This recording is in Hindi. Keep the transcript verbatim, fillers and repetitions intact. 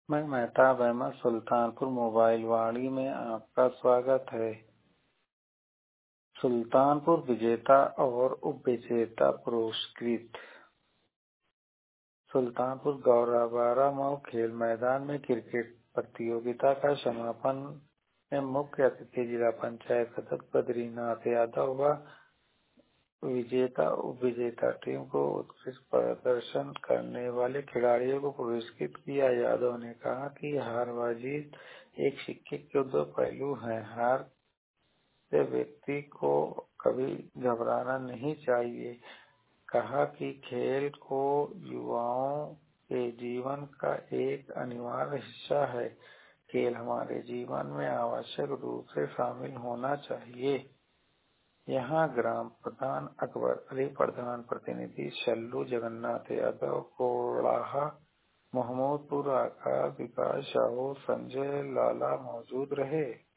मैं मेहताब अहमद सुल्तानपुर मोबाइल वाणी में आपका स्वागत है। सुल्तानपुर विजेता और उप विजेता पुरस्कृत। सुल्तानपुर गौराबारा मऊ खेल मैदान में क्रिकेट प्रतियोगिता का समापन में मुख्य अतिथि जिला पंचायत सदस्य बद्रीनाथ यादव व विजेता उप विजेता टीम को उत्कृष्ट प्रदर्शन करने वाले खिलाड़ियों को पुरस्कृत किया। यादव ने कहा कि हार व जीत एक सिक्के के दो पहलू हैं। हार से व्यक्ति को कभी घबराना नहीं चाहिए। कहा कि खेल को युवाओं के जीवन का एक अनिवार्य हिस्सा है। खेल हमारे जीवन में आवश्यक रूप से शामिल होना चाहिए। यहाँ ग्राम प्रधान अकबर अली, प्रधान प्रतिनिधि शल्लू जगन्नाथ यादव, कोड़ाहा महमूदपुर आकाश, विकास साहू, संजय लाला मौजूद रहे।